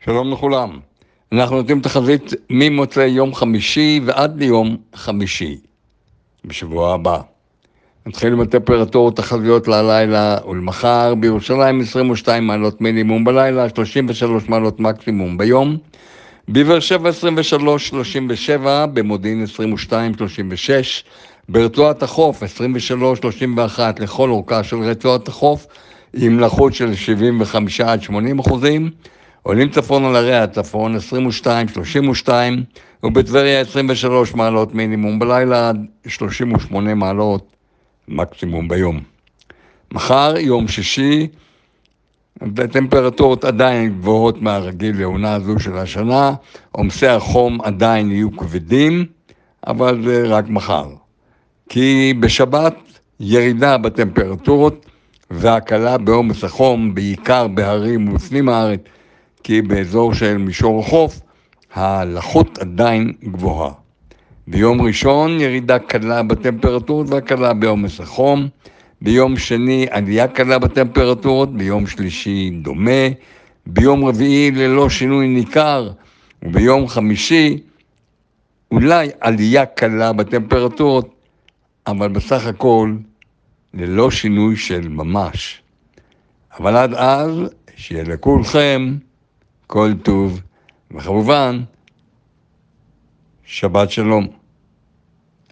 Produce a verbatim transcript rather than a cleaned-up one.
שלום לכולם. אנחנו נותנים תחזית ממוצאי יום חמישי ועד ליום חמישי בשבוע הבא. נתחיל עם הטמפרטורות תחזיות ללילה ולמחר. בירושלים עשרים ושתיים מעלות מינימום בלילה, שלושים ושלוש מעלות מקסימום ביום. בבאר שבע עשרים ושלוש שלושים ושבע, במודיעין עשרים ושתיים שלושים ושש, ברצועת החוף עשרים ושלוש שלושים ואחת לכל אורכה של רצועת החוף, עם לחות של שבעים וחמישה עד שמונים אחוזים. עולים צפון על ערי הצפון עשרים ושתיים שלושים ושתיים, ובטבריה עשרים ושלוש מעלות מינימום בלילה עד שלושים ושמונה מעלות מקסימום ביום. מחר יום שישי, הטמפרטורות עדיין גבוהות מהרגיל לעונה הזו של השנה, עומסי החום עדיין יהיו כבדים, אבל זה רק מחר. כי בשבת ירידה בטמפרטורות והקלה בעומס החום, בעיקר בהרים ובפנים הארץ, כי באזור של מישור החוף הלחות עדיין גבוהה. ביום ראשון ירידה קלה בטמפרטורות והקלה בעומס החום, ביום שני עלייה קלה בטמפרטורות, ביום שלישי דומה, ביום רביעי ללא שינוי ניכר, וביום חמישי אולי עלייה קלה בטמפרטורות, אבל בסך הכל ללא שינוי של ממש. אבל עד אז שיהיה לכולכם כל טוב, וכמובן שבת שלום.